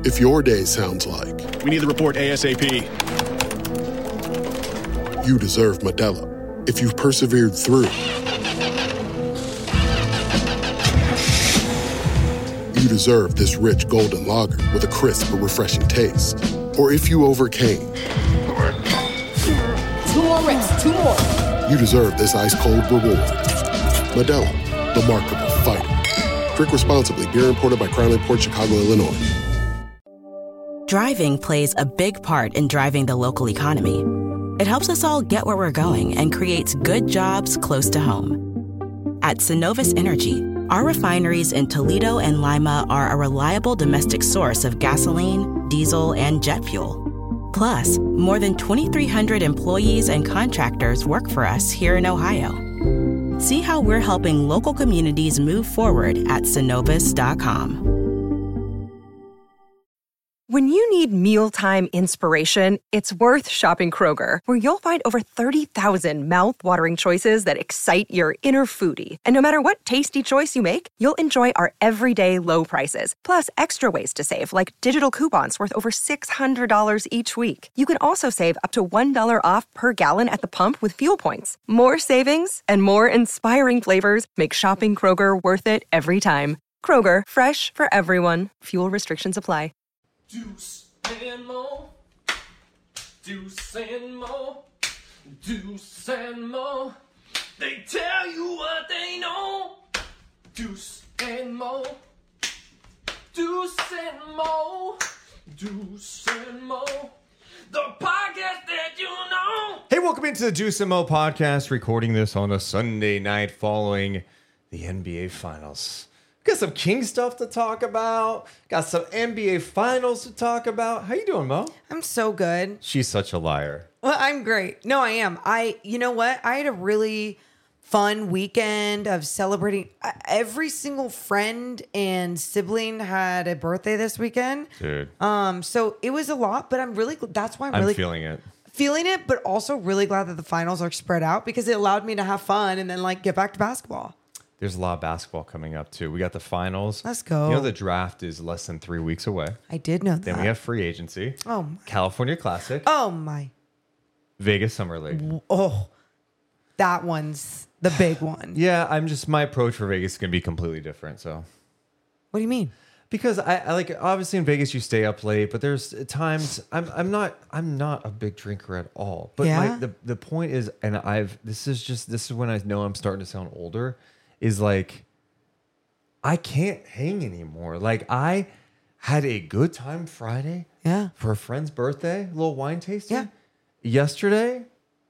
If your day sounds like... We need the report ASAP. You deserve Modelo. If you've persevered through... You deserve this rich golden lager with a crisp but refreshing taste. Or if you overcame... 2 more reps, 2 more. You deserve this ice-cold reward. Modelo, the mark of a fighter. Drink responsibly. Beer imported by Crown Port Chicago, Illinois. Driving plays a big part in driving the local economy. It helps us all get where we're going and creates good jobs close to home. At Synovus Energy, our refineries in Toledo and Lima are a reliable domestic source of gasoline, diesel, and jet fuel. Plus, more than 2,300 employees and contractors work for us here in Ohio. See how we're helping local communities move forward at Synovus.com. When you need mealtime inspiration, it's worth shopping Kroger, where you'll find over 30,000 mouth-watering choices that excite your inner foodie. And no matter what tasty choice you make, you'll enjoy our everyday low prices, plus extra ways to save, like digital coupons worth over $600 each week. You can also save up to $1 off per gallon at the pump with fuel points. More savings and more inspiring flavors make shopping Kroger worth it every time. Kroger, fresh for everyone. Fuel restrictions apply. Deuce and more, deuce and more, deuce and more. They tell you what they know. Deuce and more, deuce and more, deuce and more. The podcast that you know. Hey, welcome into the Deuce and Mo podcast. Recording this on a Sunday night following the NBA Finals. Got some King stuff to talk about. Got some NBA Finals to talk about. How you doing, Mo? I'm so good. She's such a liar. Well, I'm great. No, I am. You know what? I had a really fun weekend of celebrating. Every single friend and sibling had a birthday this weekend. Dude. So it was a lot, but that's why I'm really feeling it. Feeling it, but also really glad that the finals are spread out because it allowed me to have fun and then get back to basketball. There's a lot of basketball coming up, too. We got the finals. Let's go. You know, the draft is less than 3 weeks away. I did know that. Then we have free agency. Oh, my. California Classic. Oh, my. Vegas Summer League. Oh, that one's the big one. Yeah, my approach for Vegas is going to be completely different, so. What do you mean? Because I like, obviously in Vegas you stay up late, but there's times I'm not a big drinker at all. But yeah? the point is, and this is when I know I'm starting to sound older, is like I can't hang anymore. Like I had a good time Friday, for a friend's birthday, a little wine tasting. Yeah. Yesterday,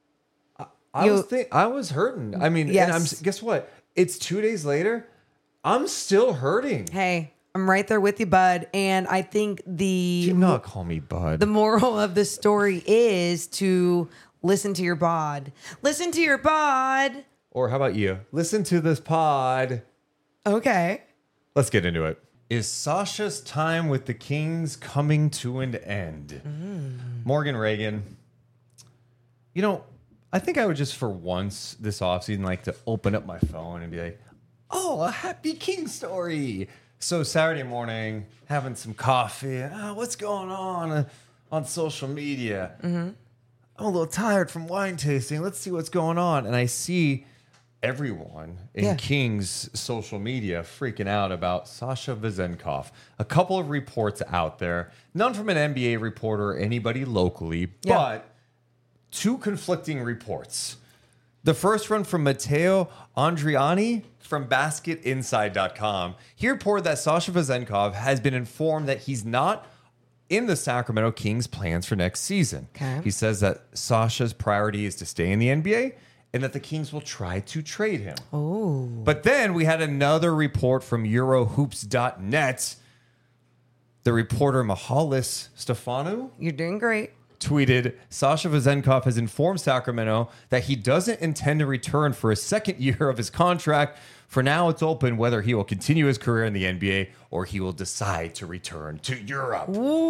I was hurting. I mean, yes. And guess what? It's 2 days later. I'm still hurting. Hey, I'm right there with you, bud. And I think Do not call me bud. The moral of the story is to listen to your bod. Listen to your bod. Or how about you? Listen to this pod. Okay. Let's get into it. Is Sasha's time with the Kings coming to an end? Morgan Reagan. You know, I think I would just for once this offseason like to open up my phone and be like, oh, a happy King story. So Saturday morning, having some coffee. What's going on social media? Mm-hmm. I'm a little tired from wine tasting. Let's see what's going on. And I see everyone in King's social media freaking out about Sasha Vezenkov. A couple of reports out there, none from an NBA reporter or anybody locally, but two conflicting reports. The first one from Matteo Andriani from BasketInside.com. He reported that Sasha Vezenkov has been informed that he's not in the Sacramento Kings' plans for next season. Okay. He says that Sasha's priority is to stay in the NBA and that the Kings will try to trade him. Oh. But then we had another report from Eurohoops.net. The reporter Mihalis Stefanou. You're doing great. Tweeted, Sasha Vezenkov has informed Sacramento that he doesn't intend to return for a second year of his contract. For now, it's open whether he will continue his career in the NBA or he will decide to return to Europe.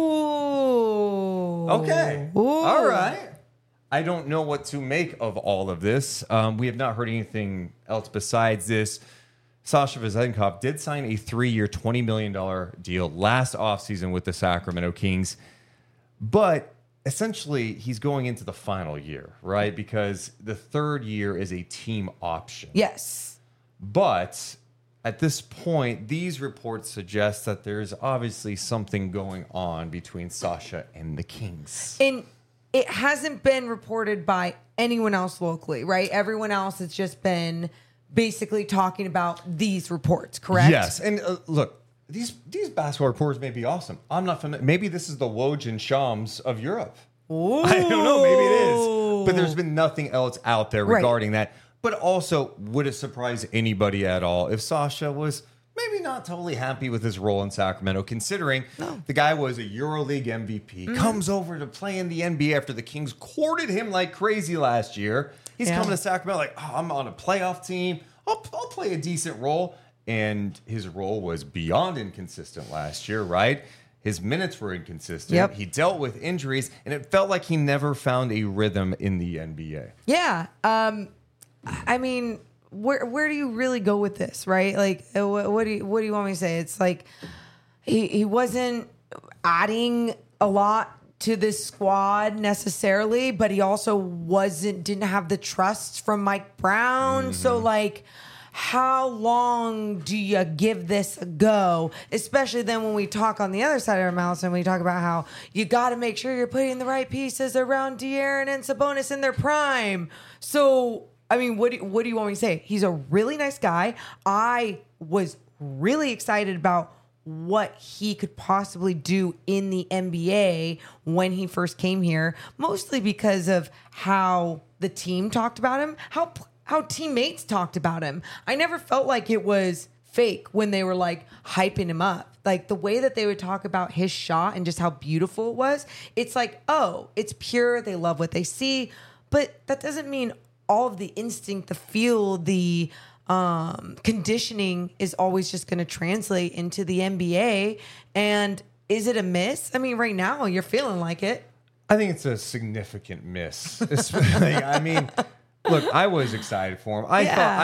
Ooh. Okay. Ooh. All right. I don't know what to make of all of this. We have not heard anything else besides this. Sasha Vezenkov did sign a 3-year, $20 million deal last offseason with the Sacramento Kings. But essentially, he's going into the final year, right? Because the third year is a team option. Yes. But at this point, these reports suggest that there's obviously something going on between Sasha and the Kings. And it hasn't been reported by anyone else locally, right? Everyone else has just been basically talking about these reports, correct? Yes. And look, these basketball reporters may be awesome. I'm not familiar. Maybe this is the Woj and Shams of Europe. Ooh. I don't know. Maybe it is. But there's been nothing else out there regarding that. But also, would it surprise anybody at all if Sasha was maybe not totally happy with his role in Sacramento, considering the guy was a EuroLeague MVP, comes over to play in the NBA after the Kings courted him like crazy last year. He's coming to Sacramento like, oh, I'm on a playoff team. I'll play a decent role. And his role was beyond inconsistent last year, right? His minutes were inconsistent. Yep. He dealt with injuries, and it felt like he never found a rhythm in the NBA. Yeah. I mean, where do you really go with this, right? Like, what do you want me to say? It's like he wasn't adding a lot to this squad necessarily, but he also didn't have the trust from Mike Brown. So like, how long do you give this a go? Especially then when we talk on the other side of our mouths and we talk about how you got to make sure you're putting the right pieces around De'Aaron and Sabonis in their prime. So, I mean, what do you want me to say? He's a really nice guy. I was really excited about what he could possibly do in the NBA when he first came here, mostly because of how the team talked about him, how teammates talked about him. I never felt like it was fake when they were like hyping him up. Like the way that they would talk about his shot and just how beautiful it was, it's like, oh, it's pure. They love what they see. But that doesn't mean all of the instinct, the feel, the conditioning is always just going to translate into the NBA. And is it a miss? I mean, right now you're feeling like it. I think it's a significant miss. I mean, look, I was excited for him.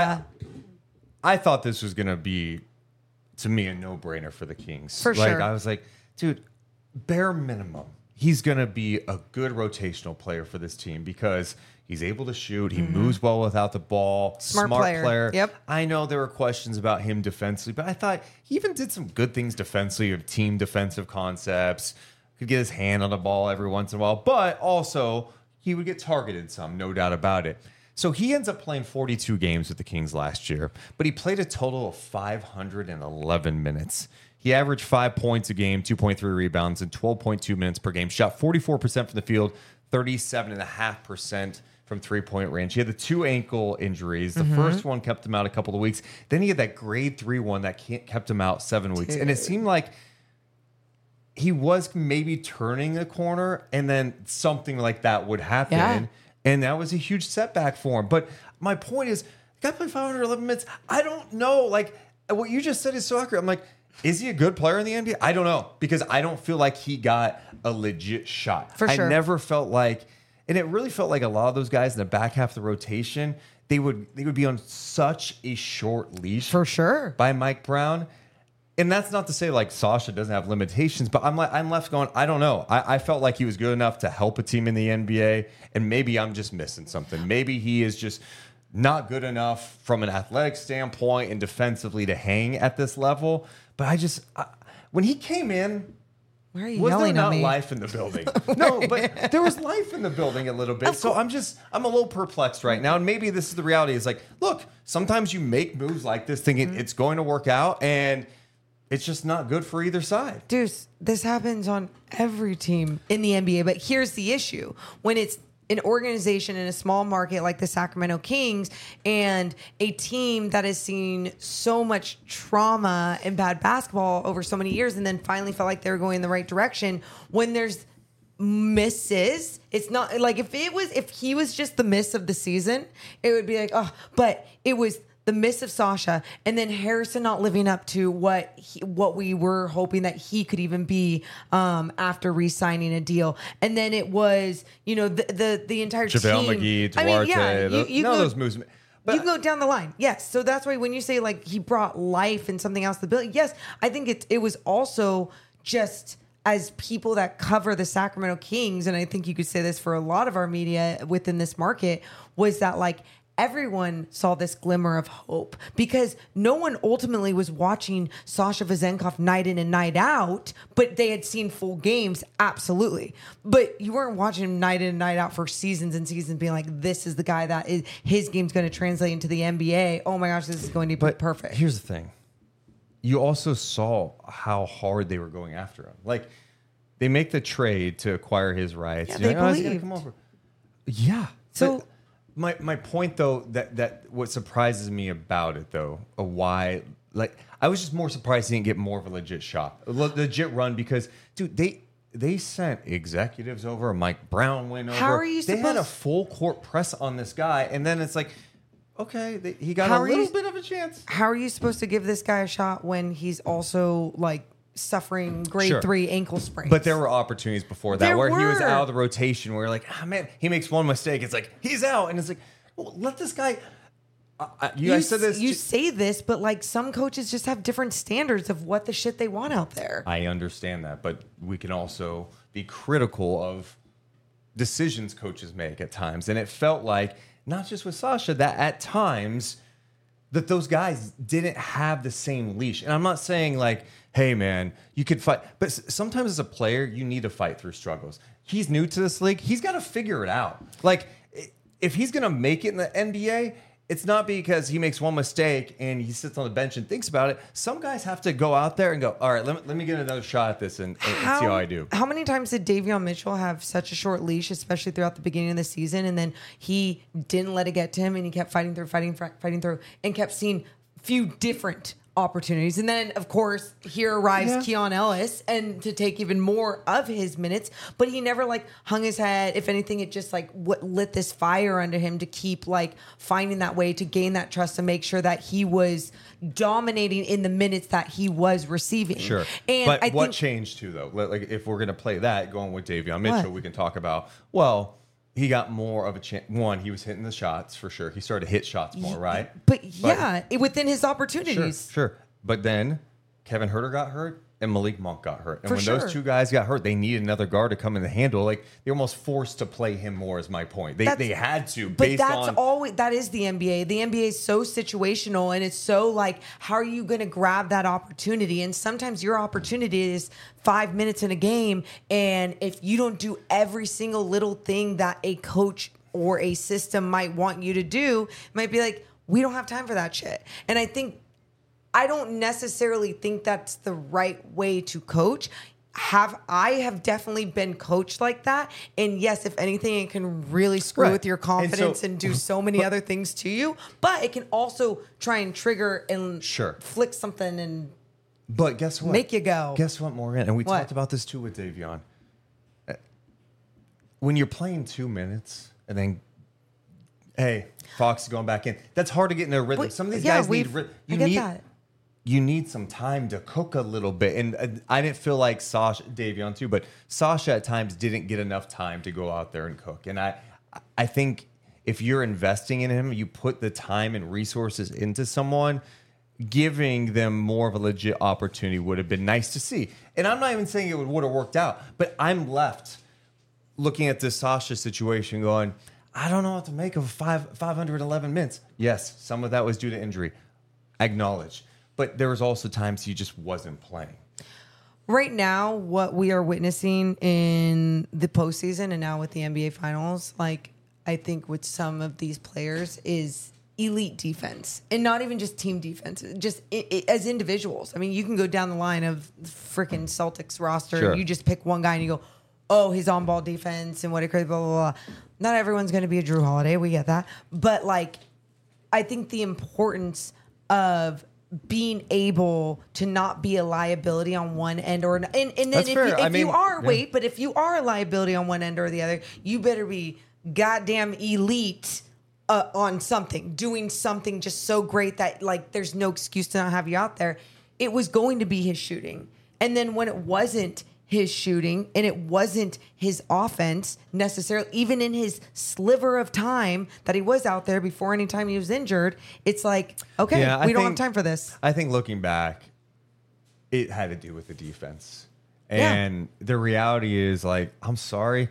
I thought this was going to be, to me, a no-brainer for the Kings. For sure. I was like, dude, bare minimum, he's going to be a good rotational player for this team because he's able to shoot. He moves well without the ball. Smart player. Yep. I know there were questions about him defensively, but I thought he even did some good things defensively, of team defensive concepts. Could get his hand on the ball every once in a while, but also he would get targeted some, no doubt about it. So he ends up playing 42 games with the Kings last year, but he played a total of 511 minutes. He averaged 5 points a game, 2.3 rebounds, and 12.2 minutes per game. Shot 44% from the field, 37.5% from three-point range. He had the 2 ankle injuries. The first one kept him out a couple of weeks. Then he had that grade 3 one that kept him out 7 weeks. And it seemed like he was maybe turning a corner, and then something like that would happen. Yeah. And that was a huge setback for him. But my point is, the guy played 511 minutes. I don't know. Like, what you just said is so accurate. I'm like, is he a good player in the NBA? I don't know. Because I don't feel like he got a legit shot. For sure. I never felt like, and it really felt like a lot of those guys in the back half of the rotation, they would be on such a short leash. For sure. By Mike Brown. And that's not to say like Sasha doesn't have limitations, but I'm left going, I don't know. I felt like he was good enough to help a team in the NBA, and maybe I'm just missing something. Maybe he is just not good enough from an athletic standpoint and defensively to hang at this level. But when he came in, why are you was there yelling not at me? life in the building? No, but there was life in the building a little bit. So I'm a little perplexed right now. And maybe this is the reality. It's like, look, sometimes you make moves like this thinking it's going to work out, and it's just not good for either side. Deuce, this happens on every team in the NBA. But here's the issue. When it's an organization in a small market like the Sacramento Kings and a team that has seen so much trauma and bad basketball over so many years and then finally felt like they were going in the right direction, when there's misses, it's not like if he was just the miss of the season, it would be like, oh, but it was the miss of Sasha, and then Harrison not living up to what we were hoping that he could even be after re-signing a deal, and then it was the entire JaVale team. McGee, Duarte, you none of those moves. You can go down the line. Yes. So that's why when you say like he brought life and something else to the building, yes, I think it was also just as people that cover the Sacramento Kings, and I think you could say this for a lot of our media within this market, was that like everyone saw this glimmer of hope because no one ultimately was watching Sasha Vezenkov night in and night out, but they had seen full games, absolutely. But you weren't watching him night in and night out for seasons and seasons being like, this is the guy that is, his game's going to translate into the NBA. Oh my gosh, this is going to be perfect. Here's the thing. You also saw how hard they were going after him. Like, they make the trade to acquire his rights. Yeah, they believed. Come over. Yeah. So my point though, that what surprises me about it though, why, like, I was just more surprised he didn't get more of a legit shot, a legit run, because dude, they sent executives over. Mike Brown went over. How are you They had a full court press on this guy, and then it's like, okay, he got a little bit of a chance. How are you supposed to give this guy a shot when he's also like suffering grade 3 ankle sprains? But there were opportunities before that where he was were. out of the rotation. Where like, man, he makes one mistake. It's like he's out, and it's like, well, let this guy. You guys said this. You say this, but like some coaches just have different standards of what the shit they want out there. I understand that, but we can also be critical of decisions coaches make at times, and it felt like not just with Sasha that at times that those guys didn't have the same leash. And I'm not saying like, hey man, you could fight, but sometimes as a player, you need to fight through struggles. He's new to this league. He's got to figure it out. Like, if he's going to make it in the NBA, it's not because he makes one mistake and he sits on the bench and thinks about it. Some guys have to go out there and go, all right, let me get another shot at this and see how I do. How many times did Davion Mitchell have such a short leash, especially throughout the beginning of the season, and then he didn't let it get to him and he kept fighting through, and kept seeing few different opportunities. And then, of course, here arrives Keon Ellis and to take even more of his minutes, but he never like hung his head. If anything, it just like lit this fire under him to keep like finding that way to gain that trust, to make sure that he was dominating in the minutes that he was receiving. Sure. And but what changed too, though? Like, if we're going to play that, going with Davion Mitchell, we can talk about, well, he got more of a chance. One, he was hitting the shots for sure. He started to hit shots more, right? But within his opportunities. Sure. But then Kevin Huerter got hurt and Malik Monk got hurt. And when those two guys got hurt, they needed another guard to come in the handle. Like, they were almost forced to play him more, is my point. They had to, but that is the NBA. The NBA is so situational, and it's so like, how are you going to grab that opportunity? And sometimes your opportunity is 5 minutes in a game, and if you don't do every single little thing that a coach or a system might want you to do, it might be like, we don't have time for that shit. And I don't necessarily think that's the right way to coach. I have definitely been coached like that. And yes, if anything, it can really screw with your confidence and do so many other things to you. But it can also try and trigger and flick something and but guess what? Make you go. Guess what, Morgan? And we talked about this too with Davion. When you're playing 2 minutes and then, hey, Fox is going back in, that's hard to get in their rhythm. Some of these guys need rhythm. You need some time to cook a little bit. And I didn't feel like Davion too, but Sasha at times didn't get enough time to go out there and cook. And I think if you're investing in him, you put the time and resources into someone, giving them more of a legit opportunity would have been nice to see. And I'm not even saying it would have worked out, but I'm left looking at this Sasha situation going, I don't know what to make of 511 minutes. Yes, some of that was due to injury. Acknowledge. But there was also times he just wasn't playing. Right now, what we are witnessing in the postseason and now with the NBA Finals, like I think with some of these players is elite defense, and not even just team defense, just as individuals. I mean, you can go down the line of freaking Celtics roster. And you just pick one guy and you go, oh, his on-ball defense and what a crazy blah, blah, blah. Not everyone's going to be a Drew Holiday. We get that. But like, I think the importance of being able to not be a liability on one end or and then if you are a liability on one end or the other, you better be goddamn elite on something, doing something just so great that like there's no excuse to not have you out there. It was going to be his shooting, and then when it wasn't his shooting and it wasn't his offense necessarily, even in his sliver of time that he was out there before any time he was injured, it's like, okay, we don't have time for this. I think looking back, it had to do with the defense. And the reality is, like, I'm sorry.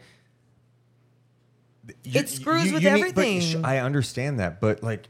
It screws with everything. I understand that, but like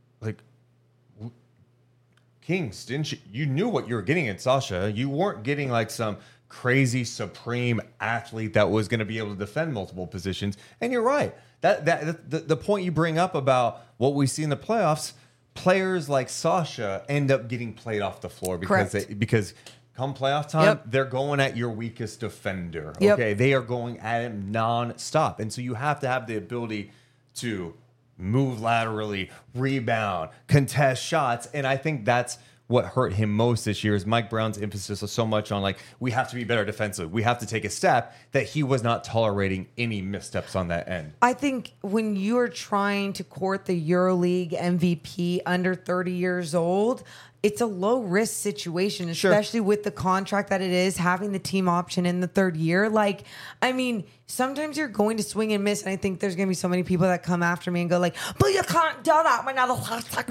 Kings, didn't you? You knew what you were getting in Sasha. You weren't getting like some crazy supreme athlete that was going to be able to defend multiple positions. And you're right. The point you bring up about what we see in the playoffs, players like Sasha end up getting played off the floor because come playoff time, they're going at your weakest defender. Okay, they are going at him nonstop, and so you have to have the ability to move laterally, rebound, contest shots, and I think that's what hurt him most this year. Is Mike Brown's emphasis was so much on like we have to be better defensively, we have to take a step, that he was not tolerating any missteps on that end. I think when you're trying to court the EuroLeague MVP under 30 years old, it's a low risk situation, especially with the contract that it is, having the team option in the third year. Like, I mean, sometimes you're going to swing and miss. And I think there's going to be so many people that come after me and go like, but you can't do that. We're not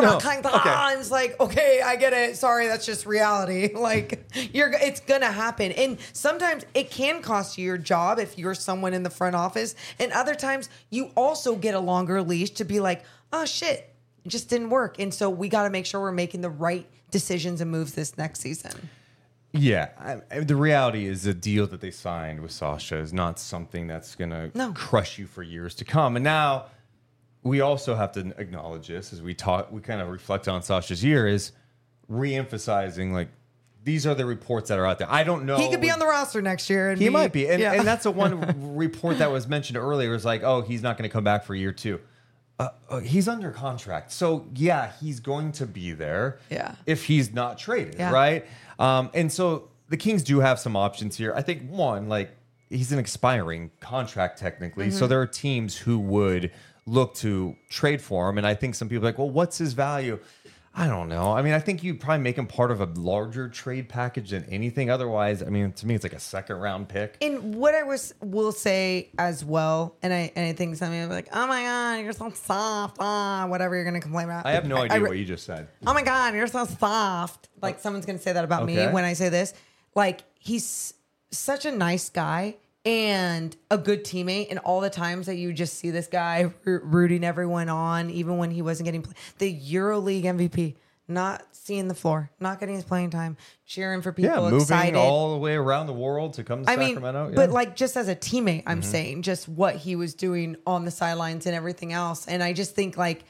And it's like, okay, I get it. Sorry. That's just reality. Like it's going to happen. And sometimes it can cost you your job if you're someone in the front office. And other times you also get a longer leash to be like, oh shit, it just didn't work. And so we got to make sure we're making the right decisions and moves this next season. Yeah, the reality is the deal that they signed with Sasha is not something that's going to crush you for years to come. And now we also have to acknowledge this as we kind of reflect on Sasha's year, is re-emphasizing like these are the reports that are out there. I don't know. He could be on the roster next year. And he might be. And that's the one report that was mentioned earlier was like, oh, he's not going to come back for year two. He's under contract. So, yeah, he's going to be there if he's not traded, right? And so the Kings do have some options here. I think, one, like, he's an expiring contract technically. Mm-hmm. So there are teams who would look to trade for him. And I think some people are like, well, what's his value? I don't know. I mean, I think you'd probably make him part of a larger trade package than anything. Otherwise, I mean, to me, it's like a second round pick. And what I will say as well, and I think something will be like, oh my God, you're so soft, whatever you're going to complain about. I have no idea what you just said. Oh my God, you're so soft. Like someone's going to say that about me when I say this. Like he's such a nice guy and a good teammate, and all the times that you just see this guy rooting everyone on, even when he wasn't getting the EuroLeague MVP, not seeing the floor, not getting his playing time, cheering for people, moving excited all the way around the world to come to Sacramento. But like just as a teammate, I'm saying just what he was doing on the sidelines and everything else, and I just think like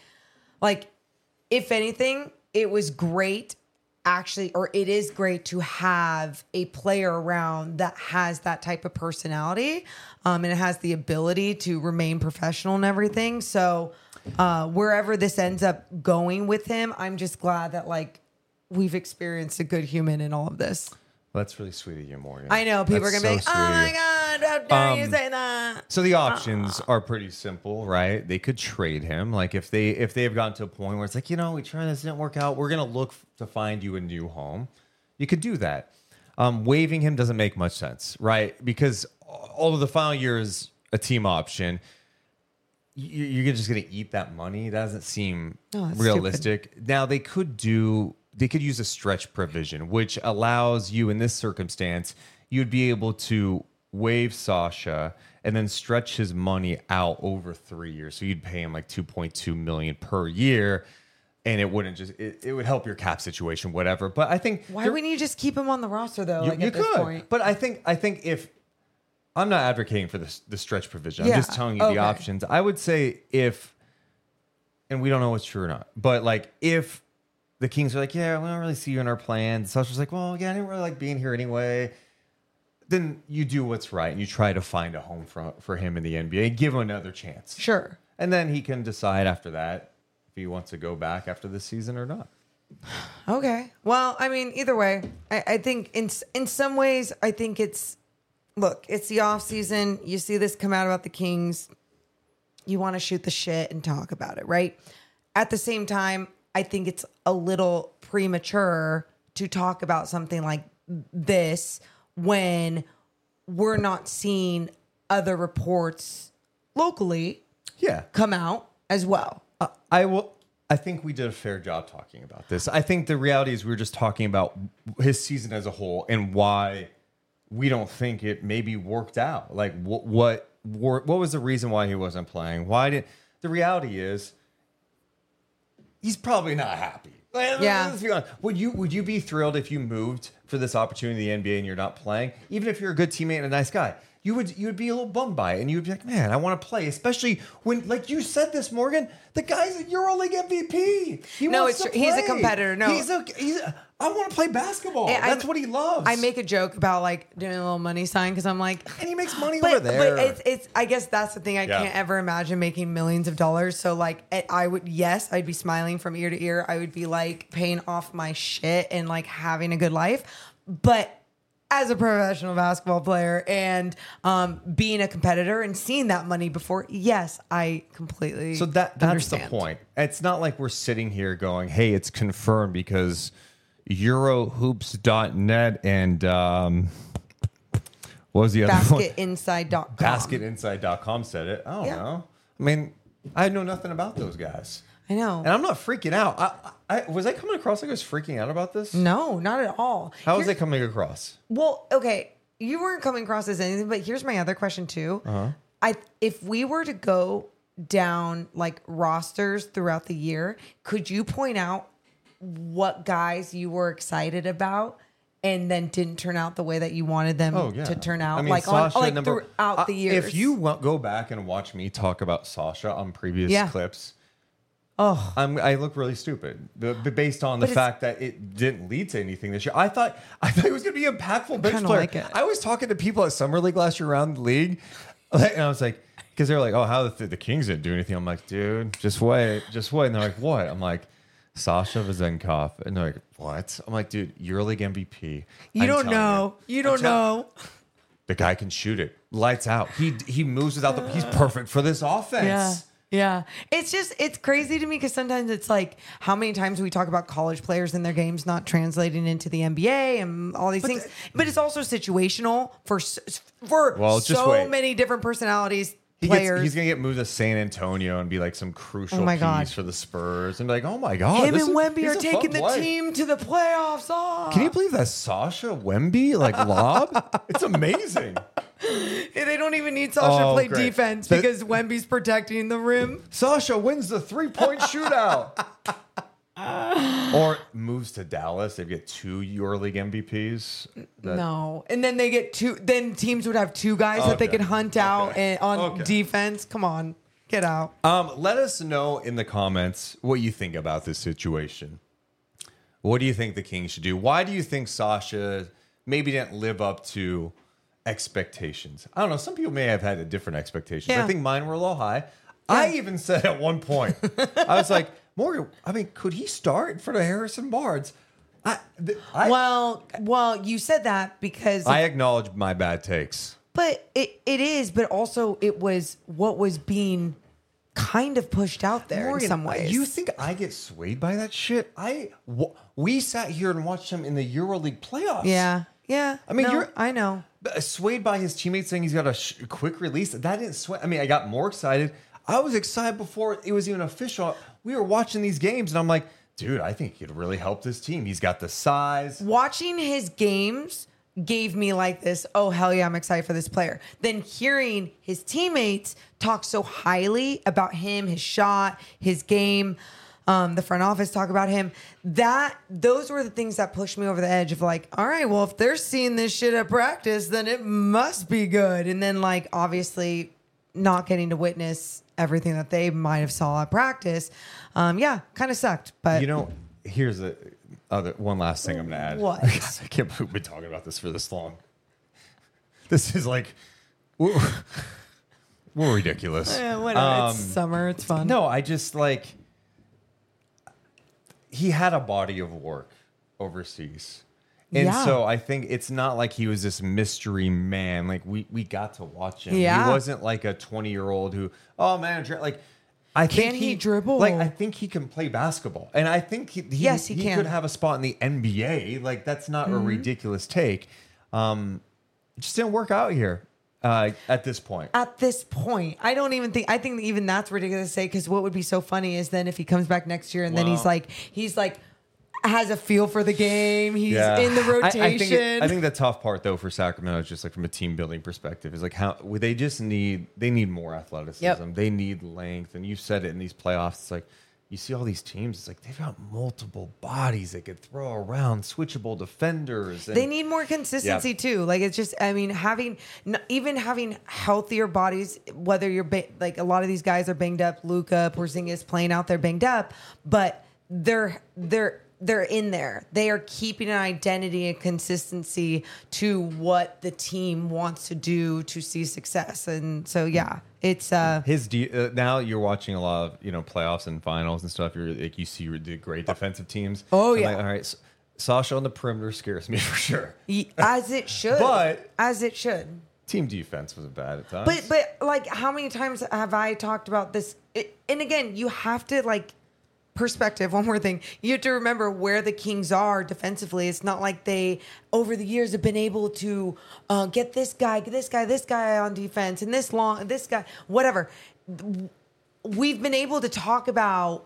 if anything, it was great. Actually, or it is great to have a player around that has that type of personality, and it has the ability to remain professional and everything. So wherever this ends up going with him, I'm just glad that like we've experienced a good human in all of this. Well, that's really sweet of you, Morgan. I know people are gonna be like, "Oh my God, how dare you say that?" So the options are pretty simple, right? They could trade him. Like if they have gotten to a point where it's like, we tried this, didn't work out. We're gonna look to find you a new home. You could do that. Waiving him doesn't make much sense, right? Because all of the final year is a team option. You're just gonna eat that money. That doesn't seem realistic. Stupid. Now they could use a stretch provision, which allows you in this circumstance, you'd be able to waive Sasha and then stretch his money out over 3 years. So you'd pay him like $2.2 million per year. And it wouldn't just, it would help your cap situation, whatever. But I think why wouldn't you just keep him on the roster though? You could, this point? But I think if I'm not advocating for the stretch provision, I'm just telling you the options. I would say and we don't know what's true or not, but like if the Kings are like, yeah, we don't really see you in our plans. Sasha's like, well, yeah, I didn't really like being here anyway. Then you do what's right and you try to find a home for him in the NBA. Give him another chance. Sure. And then he can decide after that if he wants to go back after this season or not. Okay. Well, I mean, either way, I think in some ways, I think it's the off season. You see this come out about the Kings. You want to shoot the shit and talk about it, right? At the same time, I think it's a little premature to talk about something like this when we're not seeing other reports locally Yeah. come out as well. I think we did a fair job talking about this. I think the reality is we were just talking about his season as a whole and why we don't think it maybe worked out. Like what was the reason why he wasn't playing? The reality is he's probably not happy. Yeah. Let's be honest. Would you be thrilled if you moved for this opportunity in the NBA and you're not playing? Even if you're a good teammate and a nice guy, you would be a little bummed by it, and you would be like, man, I want to play. Especially when, like you said this, Morgan, the guy's a EuroLeague MVP. He's a competitor. No, I want to play basketball. That's what he loves. I make a joke about like doing a little money sign because I'm like, and he makes money over there. But it's I guess that's the thing. I can't ever imagine making millions of dollars. So like, I'd be smiling from ear to ear. I would be like paying off my shit and like having a good life. But as a professional basketball player and being a competitor and seeing that money before, yes, I completely that's understand. the point. It's not like we're sitting here going, hey, it's confirmed because Eurohoops.net and what was the other one? BasketInside.com. BasketInside.com said it. I don't know. I mean, I know nothing about those guys. I know. And I'm not freaking out. Was I coming across like I was freaking out about this? No, not at all. How was I coming across? Well, okay, you weren't coming across as anything, but here's my other question too. If we were to go down like rosters throughout the year, could you point out what guys you were excited about and then didn't turn out the way that you wanted them to turn out? I mean, like Sasha, throughout the years. If you go back and watch me talk about Sasha on previous clips, I look really stupid based on the fact that it didn't lead to anything this year. I thought it was going to be an impactful bench player. like it. I was talking to people at Summer League last year around the league, and I was like, because they're like, oh, how the Kings didn't do anything. I'm like, dude, just wait. And they're like, what? I'm like, Sasha Vezenkov. And they're like, what? I'm like, dude, EuroLeague MVP. You don't know. You don't know. The guy can shoot it. Lights out. He moves without he's perfect for this offense. Yeah. It's crazy to me because sometimes it's like how many times we talk about college players and their games not translating into the NBA and all these things. But it's also situational for many different personalities. He's going to get moved to San Antonio and be like some crucial piece for the Spurs. And be like, oh my God. Him and Wemby are taking the team to the playoffs. Oh. Can you believe that Sasha Wemby lob? It's amazing. They don't even need Sasha to play defense because Wemby's protecting the rim. Sasha wins the 3-point shootout. Or moves to Dallas. They get 2 EuroLeague MVPs. No. And then they get 2. Then teams would have 2 guys that they could hunt out on defense. Come on. Get out. Let us know in the comments what you think about this situation. What do you think the Kings should do? Why do you think Sasha maybe didn't live up to expectations? I don't know. Some people may have had a different expectations. I think mine were a little high. I even said at one point, I was like, Morgan, I mean, could he start in front of Harrison Barnes? Well, you said that because I acknowledge my bad takes. But it is, but also it was what was being kind of pushed out there Morgan, in some ways. You think I get swayed by that shit? We sat here and watched him in the EuroLeague playoffs. Yeah. I mean, I know. Swayed by his teammates saying he's got a quick release. That didn't sway. I mean, I got more excited. I was excited before it was even official. We were watching these games, and I'm like, dude, I think he could really help this team. He's got the size. Watching his games gave me like this, oh, hell yeah, I'm excited for this player. Then hearing his teammates talk so highly about him, his shot, his game, the front office talk about him, those were the things that pushed me over the edge of like, all right, well, if they're seeing this shit at practice, then it must be good. And then like, obviously not getting to witness everything that they might have saw at practice. Kind of sucked. But here's the other one last thing I'm gonna add. What? I can't believe we've been talking about this for this long. This is like we're ridiculous. Yeah, whatever. It's summer. It's fun. No, I just like he had a body of work overseas. And so I think it's not like he was this mystery man. Like we got to watch him. Yeah. He wasn't like a 20-year-old who, oh man, like I think he dribble? Like I think he can play basketball. And I think he could have a spot in the NBA. Like that's not a ridiculous take. just didn't work out here at this point. At this point, I think even that's ridiculous to say, because what would be so funny is then if he comes back next year and then he's like has a feel for the game. He's in the rotation. I think the tough part though for Sacramento is just like from a team building perspective is like how they need more athleticism. Yep. They need length, and you said it in these playoffs. It's like you see all these teams. It's like they've got multiple bodies they could throw around, switchable defenders. And they need more consistency too. Like it's just, I mean, having healthier bodies. Whether you're like a lot of these guys are banged up. Luka, Porzingis playing out there banged up, but they're in there. They are keeping an identity and consistency to what the team wants to do to see success. And so, it's now you're watching a lot of playoffs and finals and stuff. You're like you see the great defensive teams. Oh so yeah. Like, all right, Sasha on the perimeter scares me for sure. As it should. Team defense wasn't bad at times. But like, how many times have I talked about this? And again, you have to like. Perspective. One more thing. You have to remember where the Kings are defensively. It's not like they, over the years, have been able to get this guy on defense and this guy, whatever. We've been able to talk about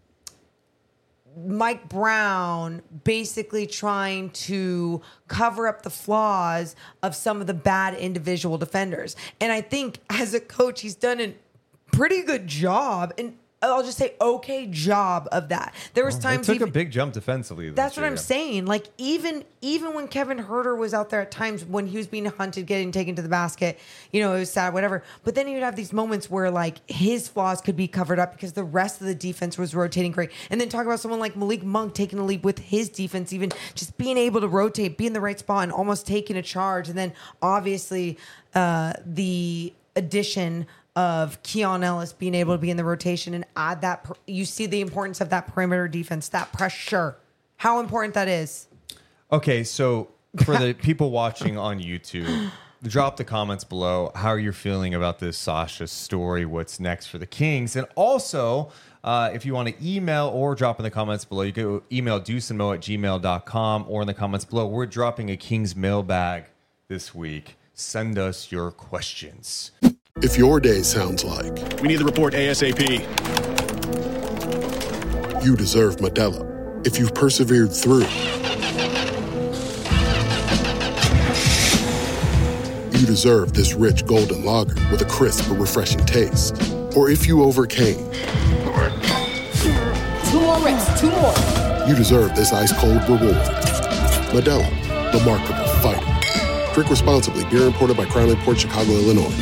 Mike Brown basically trying to cover up the flaws of some of the bad individual defenders. And I think as a coach, he's done a pretty good job. And I'll just say okay job of that. There was times he took a big jump defensively. That's what I'm saying. Like even when Kevin Huerter was out there at times when he was being hunted, getting taken to the basket, it was sad, whatever. But then he would have these moments where like his flaws could be covered up because the rest of the defense was rotating great. And then talk about someone like Malik Monk taking a leap with his defense, even just being able to rotate, be in the right spot, and almost taking a charge. And then obviously the addition of Keon Ellis being able to be in the rotation and add that. You see the importance of that perimeter defense, that pressure, how important that is. Okay, so for the people watching on YouTube, drop the comments below how you're feeling about this Sasha story, what's next for the Kings. And also, if you want to email or drop in the comments below, you can email deuceandmo@gmail.com, or in the comments below, we're dropping a Kings mailbag this week. Send us your questions. If your day sounds like we need the report ASAP, you deserve Modelo. If you've persevered through, you deserve this rich golden lager with a crisp but refreshing taste. Or if you overcame, 2 more reps, 2 more. You deserve this ice-cold reward. Modelo, the Markable Fighter. Drink responsibly. Beer imported by Crown Port Chicago, Illinois.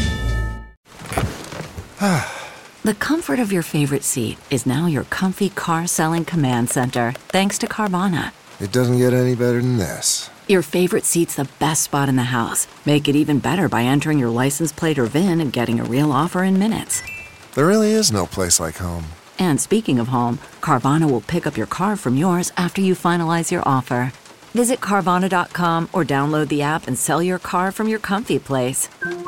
The comfort of your favorite seat is now your comfy car selling command center, thanks to Carvana. It doesn't get any better than this. Your favorite seat's the best spot in the house. Make it even better by entering your license plate or VIN and getting a real offer in minutes. There really is no place like home. And speaking of home, Carvana will pick up your car from yours after you finalize your offer. Visit Carvana.com or download the app and sell your car from your comfy place.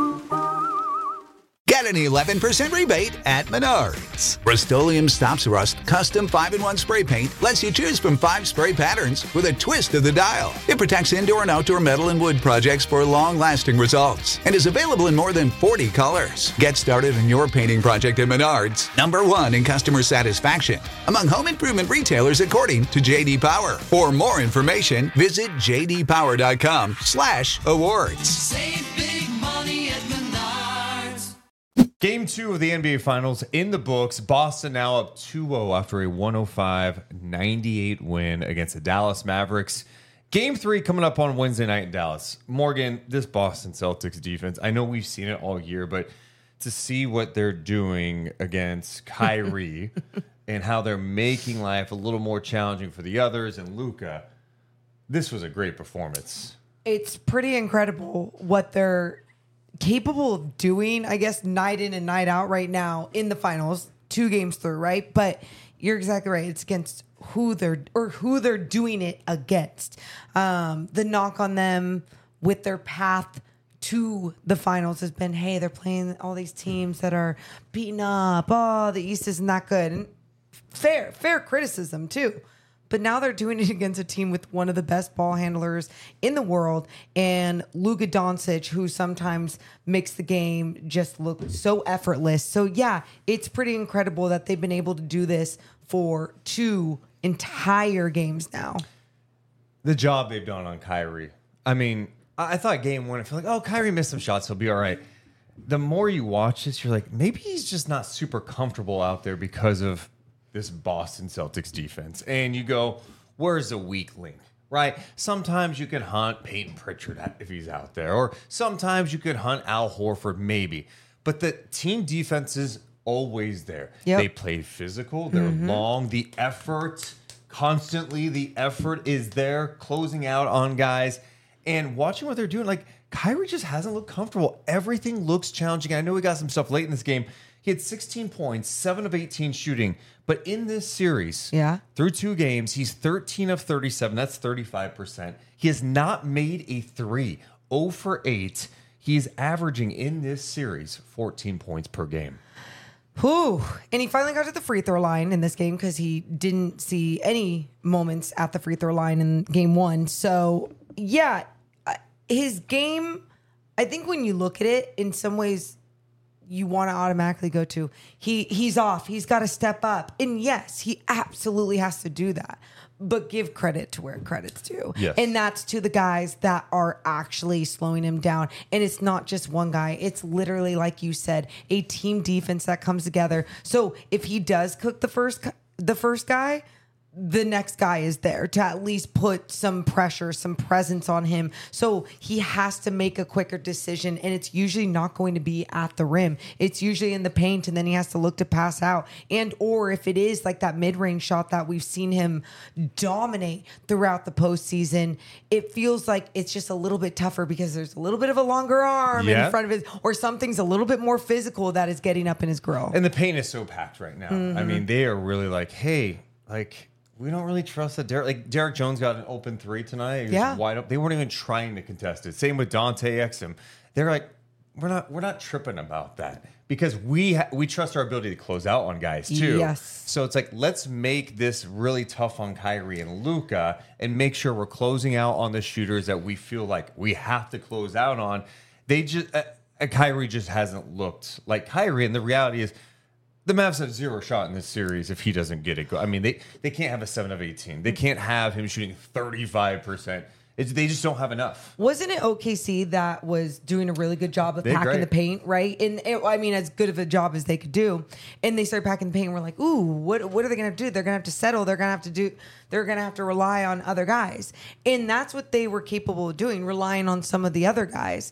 Get an 11% rebate at Menards. Rust-Oleum Stops Rust Custom 5-in-1 Spray Paint lets you choose from 5 spray patterns with a twist of the dial. It protects indoor and outdoor metal and wood projects for long-lasting results and is available in more than 40 colors. Get started on your painting project at Menards, #1 in customer satisfaction among home improvement retailers according to J.D. Power. For more information, visit jdpower.com/awards. Save big money at Menards. Game 2 of the NBA Finals in the books. Boston now up 2-0 after a 105-98 win against the Dallas Mavericks. Game 3 coming up on Wednesday night in Dallas. Morgan, this Boston Celtics defense, I know we've seen it all year, but to see what they're doing against Kyrie and how they're making life a little more challenging for the others and Luka, this was a great performance. It's pretty incredible what they're capable of doing, I guess, night in and night out right now in the finals, 2 games through, right? But you're exactly right. It's against who they're doing it against. The knock on them with their path to the finals has been, hey, they're playing all these teams that are beaten up. Oh, the East isn't that good. And fair criticism too. but now they're doing it against a team with one of the best ball handlers in the world and Luka Doncic, who sometimes makes the game just look so effortless. So yeah, it's pretty incredible that they've been able to do this for 2 entire games now. The job they've done on Kyrie. I mean, I thought game 1, I feel like, oh, Kyrie missed some shots, he'll be all right. The more you watch this, you're like, maybe he's just not super comfortable out there because of this Boston Celtics defense. And you go, where's the weak link, right? Sometimes you can hunt Peyton Pritchard if he's out there, or sometimes you could hunt Al Horford, maybe. But the team defense is always there. Yep. They play physical, they're long, the effort, constantly the effort is there, closing out on guys. And watching what they're doing, like, Kyrie just hasn't looked comfortable. Everything looks challenging. I know we got some stuff late in this game. He had 16 points, 7 of 18 shooting. But in this series, through 2 games, he's 13 of 37. That's 35%. He has not made a 3. 0 for 8. He's averaging in this series 14 points per game. Whew. And he finally got to the free throw line in this game because he didn't see any moments at the free throw line in game 1. So, yeah, his game, I think when you look at it, in some ways, you want to automatically go to, he's off. He's got to step up. And yes, he absolutely has to do that. But give credit to where credit's due. Yes. And that's to the guys that are actually slowing him down. And it's not just one guy. It's literally, like you said, a team defense that comes together. So if he does cook the first guy, the next guy is there to at least put some pressure, some presence on him. So he has to make a quicker decision, and it's usually not going to be at the rim. It's usually in the paint, and then he has to look to pass out. And or if it is like that mid-range shot that we've seen him dominate throughout the postseason, it feels like it's just a little bit tougher because there's a little bit of a longer arm in front of it, or something's a little bit more physical that is getting up in his grill. And the paint is so packed right now. I mean, they are really like, hey, like, we don't really trust that Derek Jones got an open 3 tonight. He was wide open. They weren't even trying to contest it. Same with Dante Exum. They're like, we're not tripping about that because we trust our ability to close out on guys too. Yes. So it's like, let's make this really tough on Kyrie and Luka and make sure we're closing out on the shooters that we feel like we have to close out on. They just Kyrie just hasn't looked like Kyrie, and the reality is, the Mavs have 0 shot in this series if he doesn't get it. I mean, they can't have a 7 of 18. They can't have him shooting 35%. They just don't have enough. Wasn't it OKC that was doing a really good job of packing the paint, right? And I mean, as good of a job as they could do. And they started packing the paint, and we're like, ooh, what are they going to do? They're going to have to settle. They're going to have to rely on other guys. And that's what they were capable of doing, relying on some of the other guys.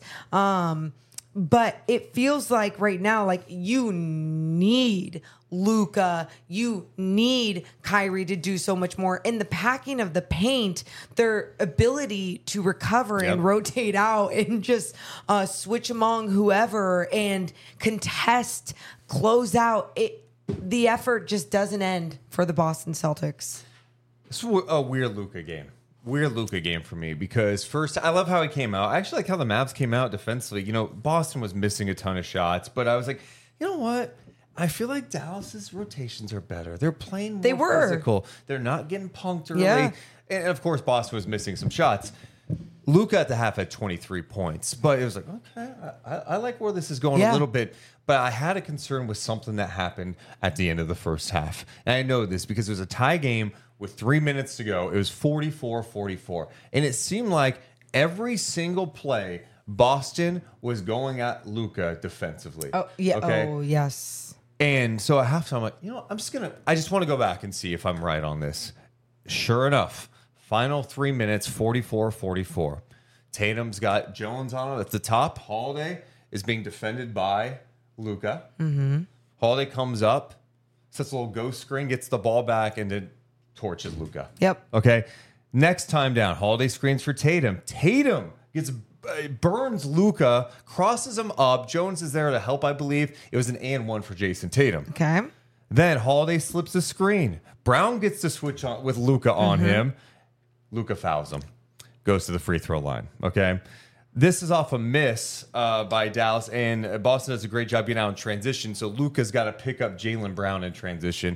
But it feels like right now, like you need Luka, you need Kyrie to do so much more. And the packing of the paint, their ability to recover and rotate out and just switch among whoever and contest, close out. The effort just doesn't end for the Boston Celtics. It's a weird Luka game. For me because first, I love how he came out. I actually like how the Mavs came out defensively. You know, Boston was missing a ton of shots, but I was like, you know what? I feel like Dallas's rotations are better. They're playing more physical. They're not getting punked early. Yeah. And of course, Boston was missing some shots. Luka at the half had 23 points, but it was like, okay, I like where this is going a little bit. But I had a concern with something that happened at the end of the first half. And I know this because it was a tie game with 3 minutes to go. It was 44-44. And it seemed like every single play, Boston was going at Luka defensively. Oh, yeah. Okay? Oh, yes. And so at halftime, I'm like, you know, I just want to go back and see if I'm right on this. Sure enough, final 3 minutes, 44-44. Tatum's got Jones on it at the top. Holiday is being defended by Luka. Holiday comes up, sets a little ghost screen, gets the ball back, and then torches Luka. Yep. Okay. Next time down, Holiday screens for Tatum. Tatum burns Luka, crosses him up. Jones is there to help, I believe. It was an and one for Jason Tatum. Okay. Then Holiday slips a screen. Brown gets to switch on with Luka on him. Luka fouls him. Goes to the free throw line. Okay. This is off a miss by Dallas, and Boston does a great job getting out in transition. So Luka's got to pick up Jaylen Brown in transition.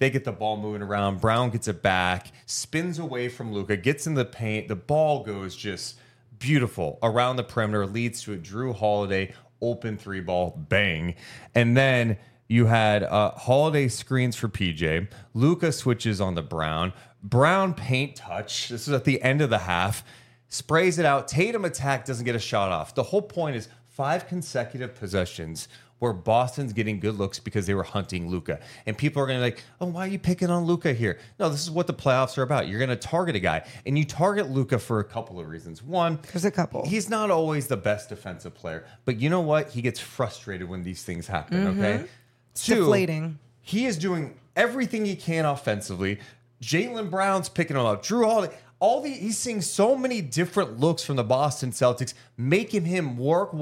They get the ball moving around. Brown gets it back, spins away from Luka, gets in the paint. The ball goes just beautiful around the perimeter, leads to a Drew Holiday open 3-ball, bang. And then you had Holiday screens for PJ. Luka switches on the Brown. Brown paint touch. This is at the end of the half. Sprays it out. Tatum attack, doesn't get a shot off. The whole point is 5 consecutive possessions where Boston's getting good looks because they were hunting Luka. And people are going to be like, oh, why are you picking on Luka here? No, this is what the playoffs are about. You're going to target a guy. And you target Luka for a couple of reasons. One, there's a couple. He's not always the best defensive player. But you know what? He gets frustrated when these things happen, okay? It's deflating. He is doing everything he can offensively. Jaylen Brown's picking him up. Drew Holiday. He's seeing so many different looks from the Boston Celtics, making him work.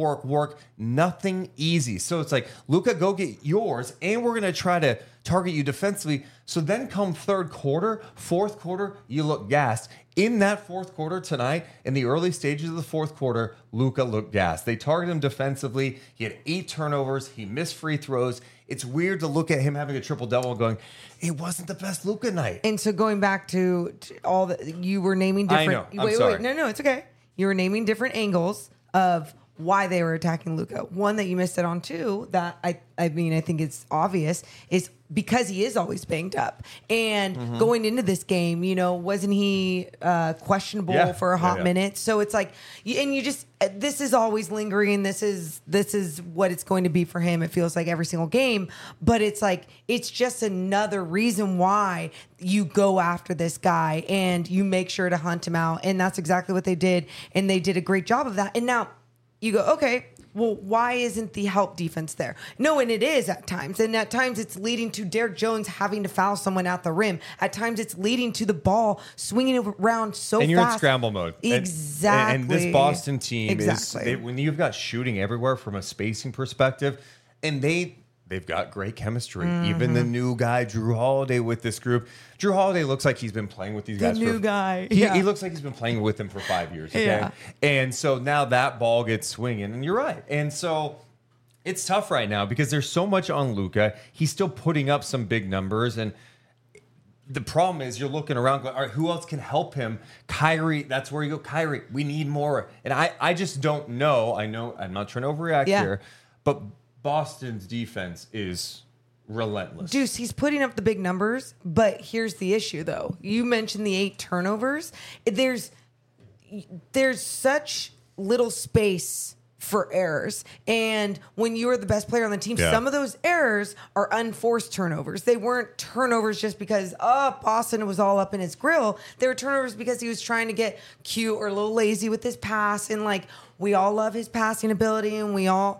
Nothing easy. So it's like, Luka, go get yours, and we're going to try to target you defensively. So then come third quarter, fourth quarter, you look gassed. In that fourth quarter tonight, in the early stages of the fourth quarter, Luka looked gassed. They targeted him defensively. He had 8 turnovers. He missed free throws. It's weird to look at him having a triple-double and going, it wasn't the best Luka night. And so going back to all the, you were naming different. I know. I'm sorry. No, it's okay. You were naming different angles of why they were attacking Luka. One that you missed it on too, that I mean, I think it's obvious, is because he is always banged up. And going into this game, wasn't he questionable for a hot minute? So it's like, this is always lingering. This is what it's going to be for him. It feels like every single game, but it's like, it's just another reason why you go after this guy and you make sure to hunt him out. And that's exactly what they did. And they did a great job of that. And now you go, okay, well, why isn't the help defense there? No, and it is at times. And at times it's leading to Derek Jones having to foul someone at the rim. At times it's leading to the ball swinging around so fast. And you're in scramble mode. Exactly. And this Boston team is, when you've got shooting everywhere from a spacing perspective, and they've got great chemistry. Even the new guy, Drew Holiday, with this group. Drew Holiday looks like he's been playing with these guys. The new guy. He looks like he's been playing with them for 5 years. Okay? Yeah. And so now that ball gets swinging, and you're right. And so it's tough right now because there's so much on Luka. He's still putting up some big numbers, and the problem is you're looking around going, all right, who else can help him? Kyrie, that's where you go. Kyrie, we need more. And I just don't know. I know I'm not trying to overreact here, but Boston's defense is relentless. Deuce, he's putting up the big numbers, but here's the issue, though. You mentioned the 8 turnovers. There's such little space for errors. And when you're the best player on the team, some of those errors are unforced turnovers. They weren't turnovers just because, Boston was all up in his grill. They were turnovers because he was trying to get cute or a little lazy with his pass. And, we all love his passing ability, and